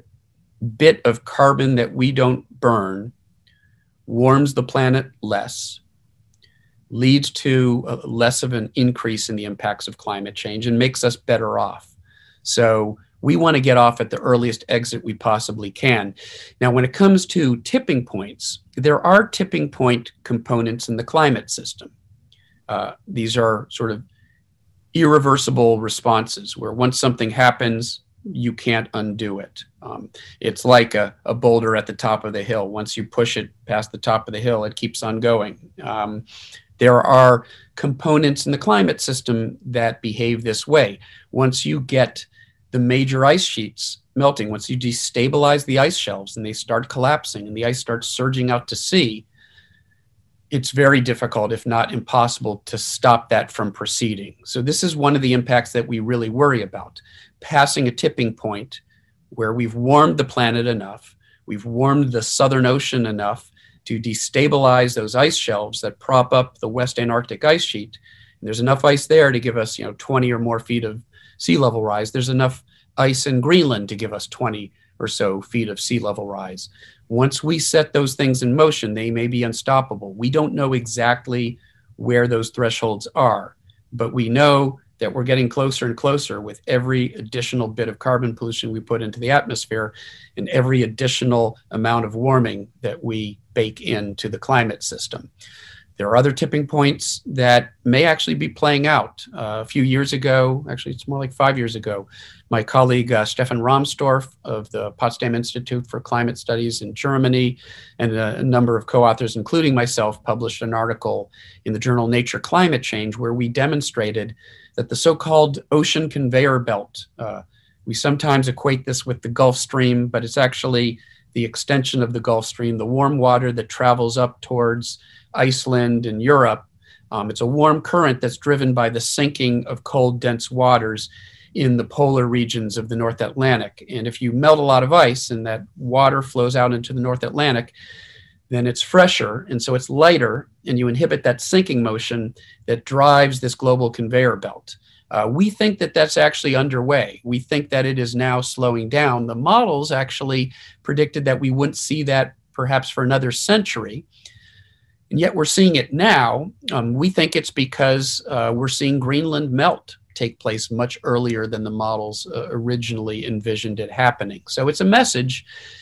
bit of carbon that we don't burn warms the planet less, leads to less of an increase in the impacts of climate change, and makes us better off. So we want to get off at the earliest exit we possibly can. Now, when it comes to tipping points, there are tipping point components in the climate system. These are sort of irreversible responses where once something happens, you can't undo it. It's like a boulder at the top of the hill. Once you push it past the top of the hill, it keeps on going. There are components in the climate system that behave this way. Once you get the major ice sheets melting, once you destabilize the ice shelves and they start collapsing and the ice starts surging out to sea, it's very difficult, if not impossible, to stop that from proceeding. So this is one of the impacts that we really worry about. Passing a tipping point where we've warmed the planet enough, we've warmed the Southern Ocean enough to destabilize those ice shelves that prop up the West Antarctic ice sheet. And there's enough ice there to give us 20 or more feet of sea level rise. There's enough ice in Greenland to give us 20 or so feet of sea level rise. Once we set those things in motion, they may be unstoppable. We don't know exactly where those thresholds are, but we know that we're getting closer and closer with every additional bit of carbon pollution we put into the atmosphere and every additional amount of warming that we bake into the climate system. There are other tipping points that may actually be playing out. A few years ago, actually it's more like 5 years ago, my colleague Stefan Rahmstorf of the Potsdam Institute for Climate Studies in Germany and a number of co-authors, including myself, published an article in the journal Nature Climate Change where we demonstrated that the so-called ocean conveyor belt, we sometimes equate this with the Gulf Stream, but it's actually the extension of the Gulf Stream, the warm water that travels up towards Iceland and Europe. It's a warm current that's driven by the sinking of cold, dense waters in the polar regions of the North Atlantic. And if you melt a lot of ice and that water flows out into the North Atlantic, then it's fresher, and so it's lighter, and you inhibit that sinking motion that drives this global conveyor belt. We think that that's actually underway. We think that it is now slowing down. The models actually predicted that we wouldn't see that perhaps for another century, and yet we're seeing it now. We think it's because we're seeing Greenland melt take place much earlier than the models originally envisioned it happening. So it's a message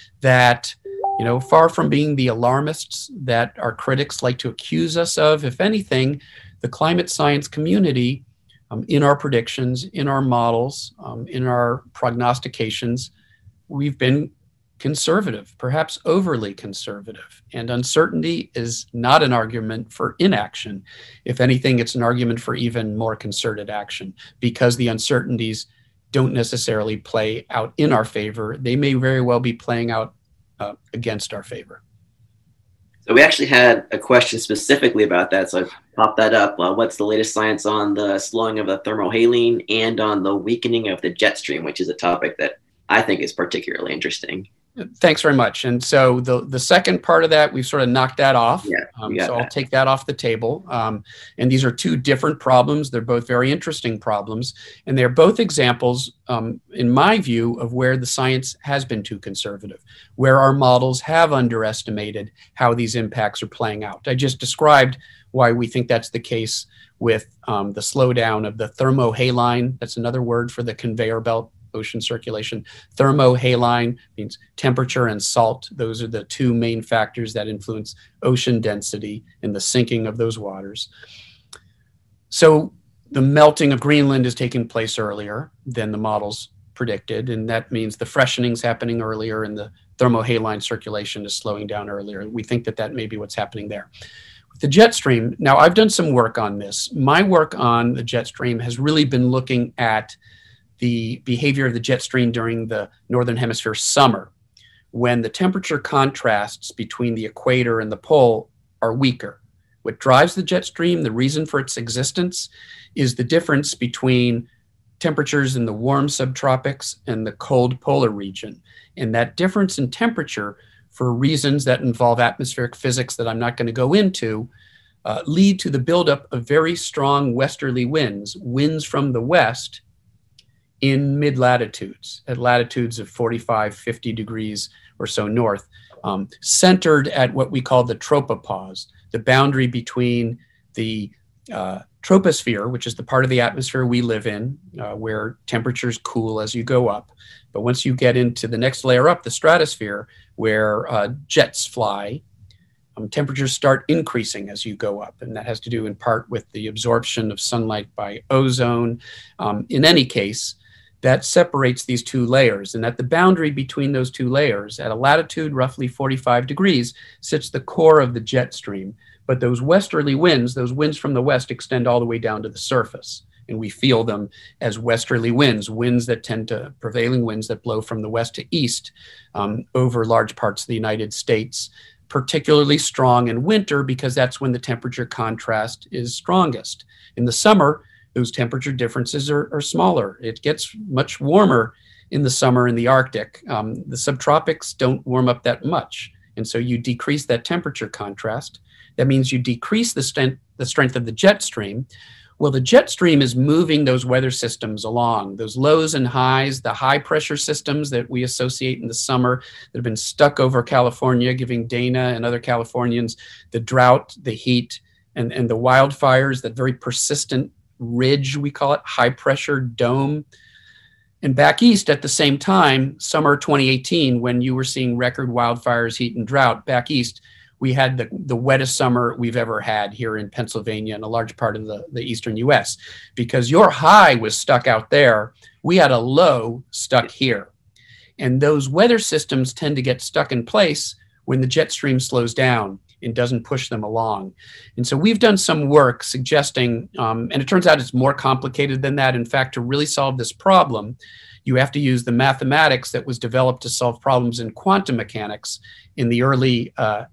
that, far from being the alarmists that our critics like to accuse us of, if anything, the climate science community, in our predictions, in our models, in our prognostications, we've been conservative, perhaps overly conservative. And uncertainty is not an argument for inaction. If anything, it's an argument for even more concerted action, because the uncertainties don't necessarily play out in our favor. They may very well be playing out against our favor. So we actually had a question specifically about that, so I popped that up. What's the latest science on the slowing of the thermohaline and on the weakening of the jet stream, which is a topic that I think is particularly interesting. Thanks very much. And so the second part of that, we've sort of knocked that off. Yeah, so I'll take that off the table. And these are two different problems. They're both very interesting problems. And they're both examples, in my view, of where the science has been too conservative, where our models have underestimated how these impacts are playing out. I just described why we think that's the case with the slowdown of the thermohaline. That's another word for the conveyor belt ocean circulation. Thermohaline means temperature and salt. Those are the two main factors that influence ocean density and the sinking of those waters. So the melting of Greenland is taking place earlier than the models predicted, and that means the freshening is happening earlier and the thermohaline circulation is slowing down earlier. We think that that may be what's happening there. The jet stream, now I've done some work on this. My work on the jet stream has really been looking at the behavior of the jet stream during the Northern Hemisphere summer, when the temperature contrasts between the equator and the pole are weaker. What drives the jet stream, the reason for its existence, is the difference between temperatures in the warm subtropics and the cold polar region. And that difference in temperature, for reasons that involve atmospheric physics that I'm not going to go into, lead to the buildup of very strong westerly winds, winds from the west in mid-latitudes, at latitudes of 45, 50 degrees or so north, centered at what we call the tropopause, the boundary between the troposphere, which is the part of the atmosphere we live in, where temperatures cool as you go up. But once you get into the next layer up, the stratosphere, where jets fly, temperatures start increasing as you go up. And that has to do in part with the absorption of sunlight by ozone. In any case, that separates these two layers. And at the boundary between those two layers, at a latitude roughly 45 degrees, sits the core of the jet stream. But those westerly winds, those winds from the west, extend all the way down to the surface. And we feel them as westerly winds, prevailing winds that blow from the west to east over large parts of the United States, particularly strong in winter because that's when the temperature contrast is strongest. In the summer, those temperature differences are smaller. It gets much warmer in the summer in the Arctic. The subtropics don't warm up that much. And so you decrease that temperature contrast. That means you decrease the strength of the jet stream. Well, the jet stream is moving those weather systems along, those lows and highs, the high pressure systems that we associate in the summer that have been stuck over California, giving Dana and other Californians the drought, the heat, and the wildfires, that very persistent ridge, we call it, high pressure dome. And back east at the same time, summer 2018, when you were seeing record wildfires, heat, and drought, back east, we had the wettest summer we've ever had here in Pennsylvania and a large part of the eastern US. Because your high was stuck out there, we had a low stuck here. And those weather systems tend to get stuck in place when the jet stream slows down and doesn't push them along. And so we've done some work suggesting, and it turns out it's more complicated than that. In fact, to really solve this problem, you have to use the mathematics that was developed to solve problems in quantum mechanics in the early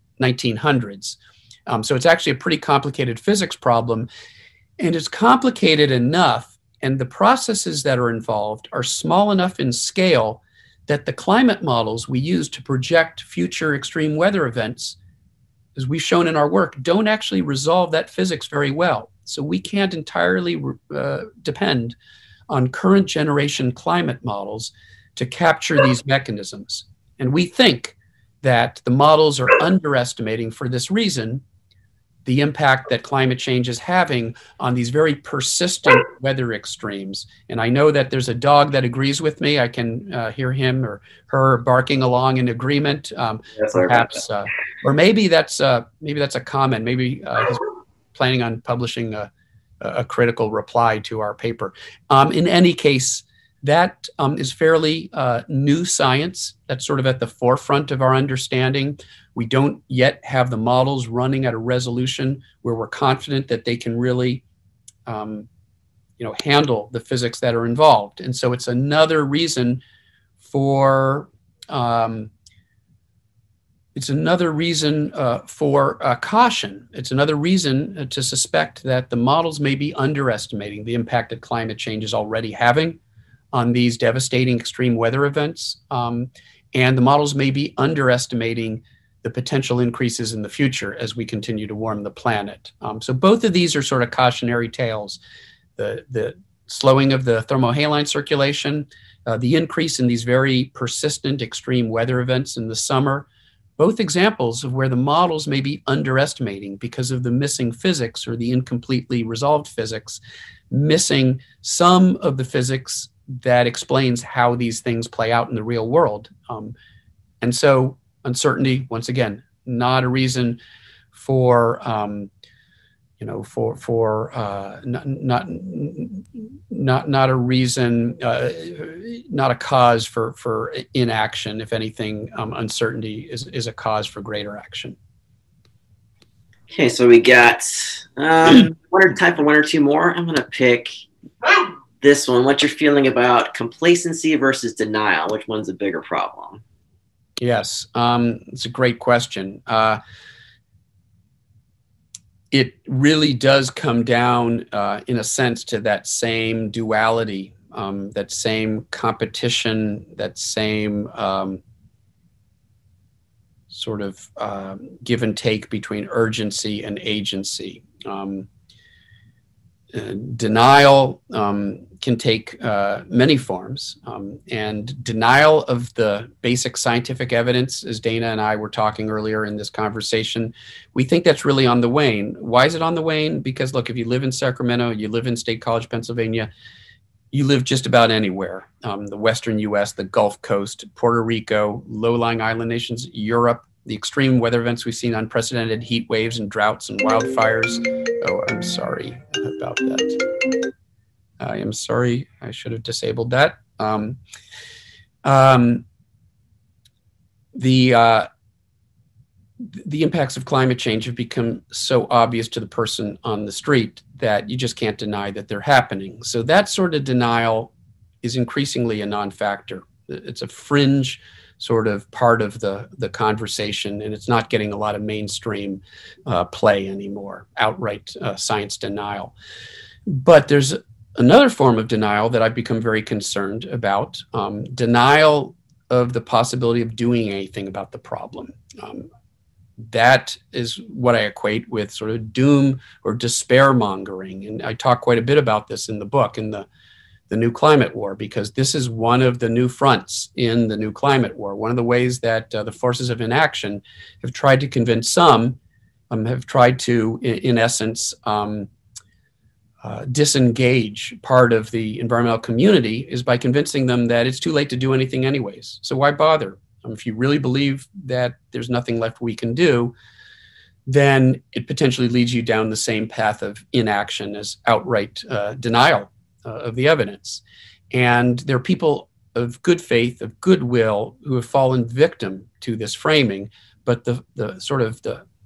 1900s. So it's actually a pretty complicated physics problem, and it's complicated enough, and the processes that are involved are small enough in scale that the climate models we use to project future extreme weather events, as we've shown in our work, don't actually resolve that physics very well. So we can't entirely depend on current generation climate models to capture these mechanisms. And we think that the models are underestimating, for this reason, the impact that climate change is having on these very persistent weather extremes. And I know that there's a dog that agrees with me. I can hear him or her barking along in agreement. Perhaps, or maybe that's a comment. Maybe he's planning on publishing a critical reply to our paper. In any case, that is fairly new science. That's sort of at the forefront of our understanding. We don't yet have the models running at a resolution where we're confident that they can really, handle the physics that are involved. And so it's another reason for caution. It's another reason to suspect that the models may be underestimating the impact that climate change is already having on these devastating extreme weather events. And the models may be underestimating the potential increases in the future as we continue to warm the planet. So both of these are sort of cautionary tales. The slowing of the thermohaline circulation, the increase in these very persistent extreme weather events in the summer, both examples of where the models may be underestimating because of the missing physics or the incompletely resolved physics, missing some of the physics that explains how these things play out in the real world. And so uncertainty, once again, not a reason for, not a reason, not a cause for inaction. If anything, uncertainty is a cause for greater action. Okay, so we got time for one or two more. I'm going to pick this one. What's your feeling about complacency versus denial? Which one's a bigger problem? Yes, it's a great question. It really does come down, in a sense, to that same duality, that same competition, that same sort of give and take between urgency and agency. Denial can take many forms, and denial of the basic scientific evidence, as Dana and I were talking earlier in this conversation, we think that's really on the wane. Why is it on the wane? Because look, if you live in Sacramento, you live in State College, Pennsylvania, you live just about anywhere. The Western US, the Gulf Coast, Puerto Rico, low-lying island nations, Europe, the extreme weather events we've seen, unprecedented heat waves and droughts and wildfires. Oh, I'm sorry about that. I am sorry. I should have disabled that. The impacts of climate change have become so obvious to the person on the street that you just can't deny that they're happening. So that sort of denial is increasingly a non-factor. It's a fringe sort of part of the conversation, and it's not getting a lot of mainstream play anymore, outright science denial. But there's another form of denial that I've become very concerned about, denial of the possibility of doing anything about the problem. That is what I equate with sort of doom or despair mongering. And I talk quite a bit about this in the book, in the new climate war, because this is one of the new fronts in the new climate war. One of the ways that the forces of inaction have tried to convince some, have tried to, in essence, disengage part of the environmental community is by convincing them that it's too late to do anything anyways. So why bother? If you really believe that there's nothing left we can do, then it potentially leads you down the same path of inaction as outright denial of the evidence. And there are people of good faith, of goodwill, who have fallen victim to this framing, but the sort of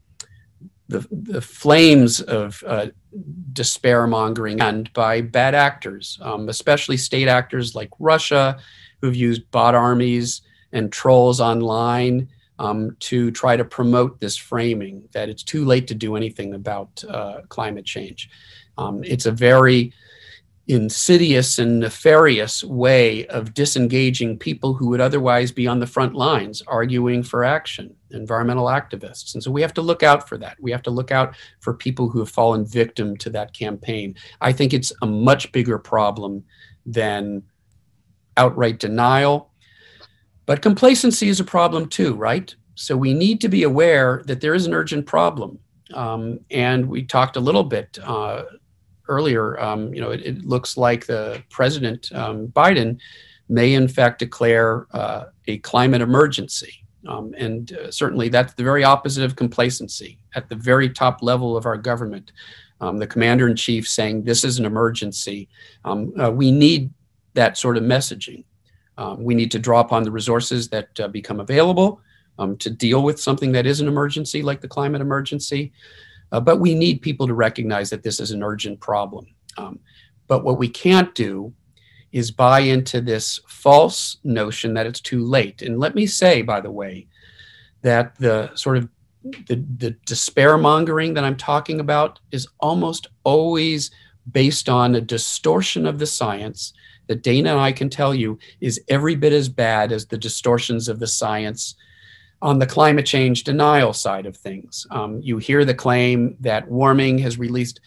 the flames of despair mongering and by bad actors, especially state actors like Russia, who've used bot armies and trolls online to try to promote this framing that it's too late to do anything about climate change. It's a very insidious and nefarious way of disengaging people who would otherwise be on the front lines arguing for action, environmental activists. And so we have to look out for that. We have to look out for people who have fallen victim to that campaign. I think it's a much bigger problem than outright denial. But complacency is a problem too, right? So we need to be aware that there is an urgent problem. And we talked a little bit earlier, it looks like the President, Biden, may in fact declare a climate emergency. And certainly that's the very opposite of complacency. At the very top level of our government, the commander-in-chief saying this is an emergency. We need that sort of messaging. We need to draw upon the resources that become available to deal with something that is an emergency, like the climate emergency. But we need people to recognize that this is an urgent problem. But what we can't do is buy into this false notion that it's too late. And let me say, by the way, that the sort of the despair mongering that I'm talking about is almost always based on a distortion of the science that Dana and I can tell you is every bit as bad as the distortions of the science on the climate change denial side of things. You hear the claim that warming has released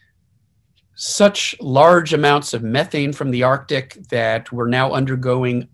such large amounts of methane from the Arctic that we're now undergoing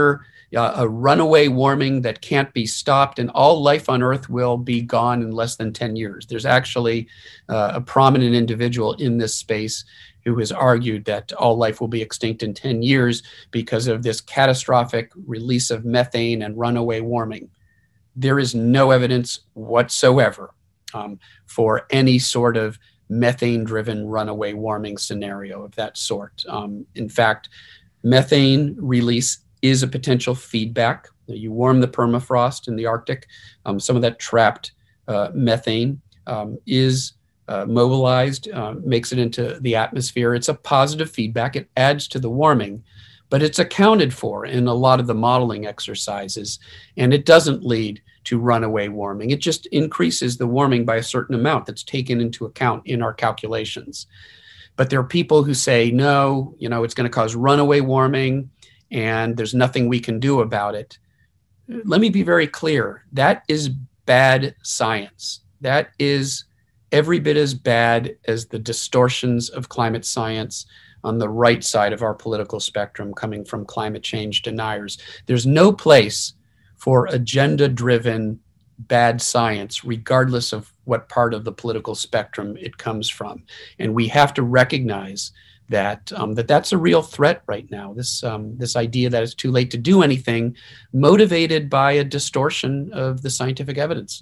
a runaway warming that can't be stopped, and all life on Earth will be gone in less than 10 years. There's actually a prominent individual in this space who has argued that all life will be extinct in 10 years because of this catastrophic release of methane and runaway warming. There is no evidence whatsoever for any sort of methane-driven runaway warming scenario of that sort. In fact, methane release is a potential feedback. You warm the permafrost in the Arctic, some of that trapped methane is mobilized, makes it into the atmosphere. It's a positive feedback. It adds to the warming, but it's accounted for in a lot of the modeling exercises, and it doesn't lead to runaway warming. It just increases the warming by a certain amount that's taken into account in our calculations. But there are people who say, no, it's going to cause runaway warming and there's nothing we can do about it. Let me be very clear. That is bad science. That is every bit as bad as the distortions of climate science on the right side of our political spectrum coming from climate change deniers. There's no place for agenda-driven bad science, regardless of what part of the political spectrum it comes from. And we have to recognize that that's a real threat right now. This idea that it's too late to do anything, motivated by a distortion of the scientific evidence.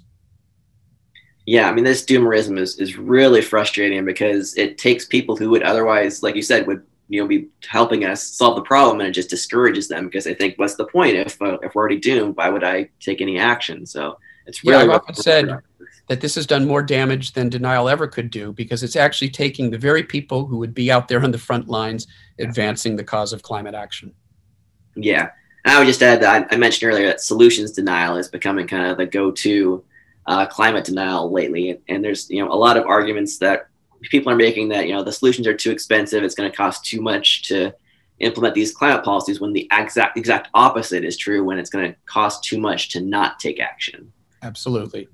Yeah, I mean, this doomerism is really frustrating because it takes people who would otherwise, like you said, would be helping us solve the problem, and it just discourages them because they think, what's the point if we're already doomed? Why would I take any action? So it's really. I've often said that this has done more damage than denial ever could do, because it's actually taking the very people who would be out there on the front lines advancing the cause of climate action. Yeah, and I would just add that I mentioned earlier that solutions denial is becoming kind of the go-to climate denial lately, and there's a lot of arguments that people are making that the solutions are too expensive, it's going to cost too much to implement these climate policies, when the exact opposite is true, when it's going to cost too much to not take action. Absolutely.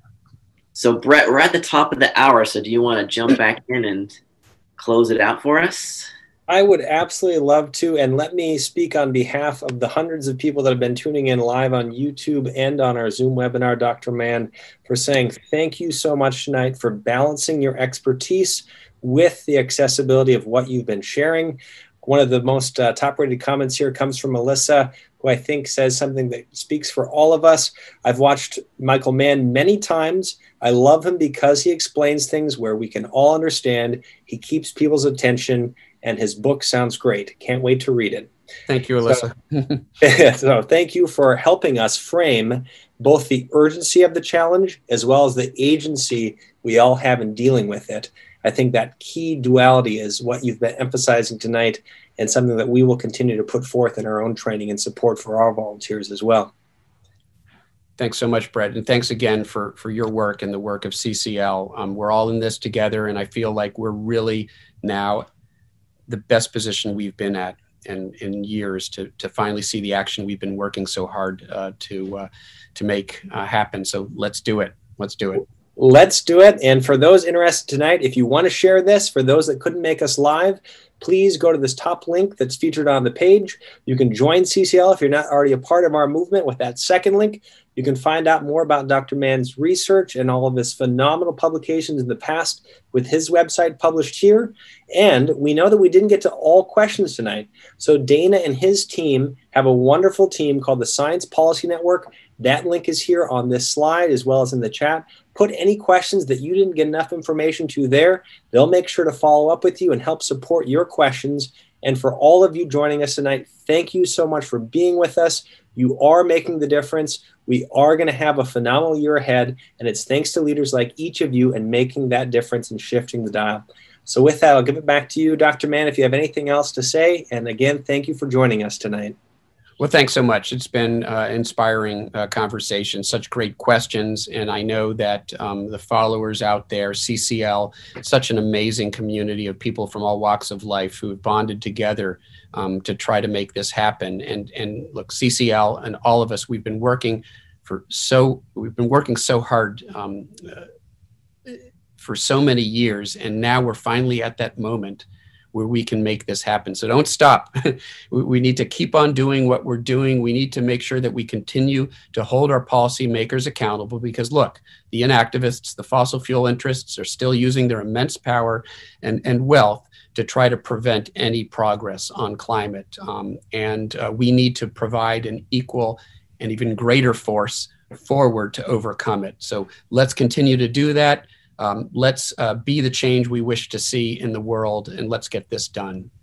So Brett, we're at the top of the hour, so do you want to jump back in and close it out for us? I would absolutely love to, and let me speak on behalf of the hundreds of people that have been tuning in live on YouTube and on our Zoom webinar, Dr. Mann, for saying thank you so much tonight for balancing your expertise with the accessibility of what you've been sharing. One of the most top-rated comments here comes from Melissa, who I think says something that speaks for all of us. I've watched Michael Mann many times. I love him because he explains things where we can all understand. He keeps people's attention, and his book sounds great. Can't wait to read it. Thank you, Alyssa. So thank you for helping us frame both the urgency of the challenge as well as the agency we all have in dealing with it. I think that key duality is what you've been emphasizing tonight, and something that we will continue to put forth in our own training and support for our volunteers as well. Thanks so much, Brett. And thanks again for your work and the work of CCL. We're all in this together, and I feel like we're really now the best position we've been at in years to finally see the action we've been working so hard to make happen. So let's do it. Let's do it. Let's do it. And for those interested tonight, if you want to share this, for those that couldn't make us live, please go to this top link that's featured on the page. You can join CCL if you're not already a part of our movement with that second link. You can find out more about Dr. Mann's research and all of his phenomenal publications in the past with his website published here. And we know that we didn't get to all questions tonight. So Dana and his team have a wonderful team called the Science Policy Network. That link is here on this slide as well as in the chat. Put any questions that you didn't get enough information to there. They'll make sure to follow up with you and help support your questions. And for all of you joining us tonight, thank you so much for being with us. You are making the difference. We are going to have a phenomenal year ahead, and it's thanks to leaders like each of you and making that difference and shifting the dial. So with that, I'll give it back to you, Dr. Mann, if you have anything else to say. And again, thank you for joining us tonight. Well, thanks so much. It's been inspiring conversation, such great questions. And I know that the followers out there, CCL, such an amazing community of people from all walks of life who have bonded together to try to make this happen. And look, CCL and all of us, we've been working so hard for so many years. And now we're finally at that moment where we can make this happen. So don't stop. We need to keep on doing what we're doing. We need to make sure that we continue to hold our policymakers accountable, because look, the inactivists, the fossil fuel interests are still using their immense power and wealth to try to prevent any progress on climate. And we need to provide an equal and even greater force forward to overcome it. So let's continue to do that. Let's be the change we wish to see in the world, and let's get this done.